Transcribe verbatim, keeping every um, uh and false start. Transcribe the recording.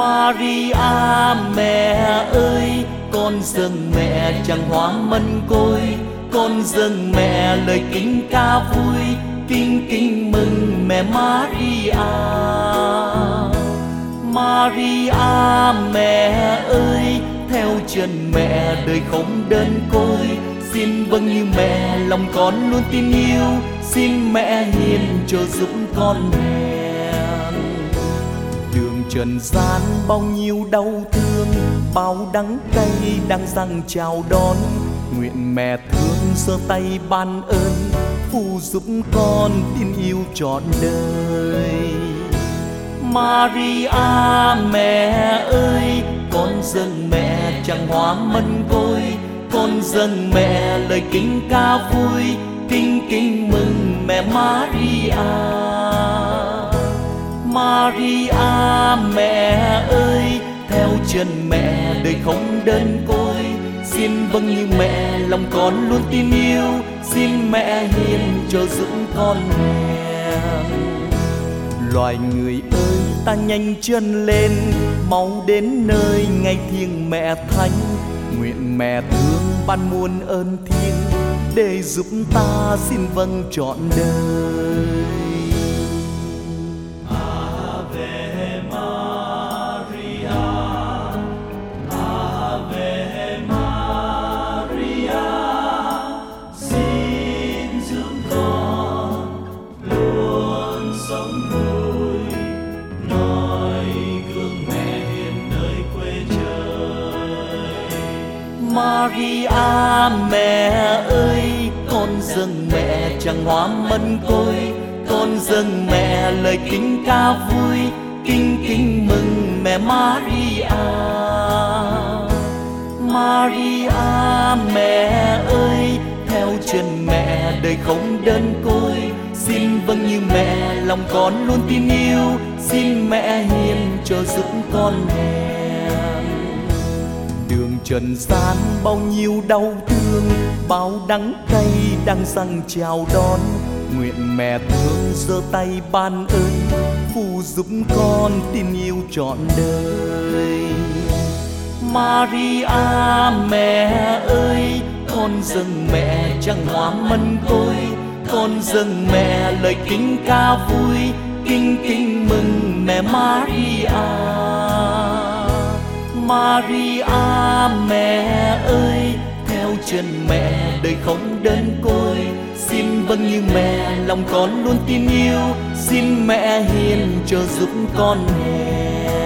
Maria mẹ ơi, con dâng mẹ tràng hoa mân côi, con dâng mẹ lời kính ca vui, kính kính mừng mẹ Maria. Maria mẹ ơi, theo chân mẹ đời không đơn côi, xin vâng như mẹ lòng con luôn tin yêu, xin mẹ hiền cho giúp con hèn. Đường trần gian bao nhiêu đau thương, bao đắng cay đang dang chào đón, nguyện mẹ thương giơ tay ban ơn, phù giúp con tin yêu trọn đời. Maria mẹ ơi, con dâng mẹ tràng hoa mân côi, con dâng mẹ lời kính ca vui, kính kính mừng mẹ Maria. Maria mẹ ơi, theo chân mẹ đời không đơn côi, xin vâng như mẹ lòng con luôn tin yêu, xin mẹ hiền cho giúp con hèn. Loài người ơi, ta nhanh chân lên, mau đến nơi ngày thiêng mẹ thánh, nguyện mẹ thương ban muôn ơn thiêng, để giúp ta xin vâng trọn đời. Ave Maria, Ave Maria, xin giúp con luôn sống vui, noi gương mẹ hiền nơi quê trời. Maria mẹ ơi, con dâng mẹ tràng hoa mân côi, con dâng mẹ lời kính ca vui, kính kính mừng mẹ Maria. Maria mẹ ơi, theo chân mẹ đời không đơn côi, xin vâng như mẹ lòng con luôn tin yêu, xin mẹ hiền cho giúp con hèn. Đường trần gian bao nhiêu đau thương, bao đắng cay đang dang chào đón, nguyện mẹ thương giơ tay ban ơn, phù giúp con tin yêu trọn đời. Maria mẹ ơi, con dâng mẹ tràng hoa mân côi, con dâng mẹ lời kính ca vui, kính kính mừng mẹ Maria. Maria mẹ ơi, theo chân mẹ đời không đơn côi, xin vâng như mẹ lòng con luôn tin yêu, xin mẹ hiền cho giúp con hèn.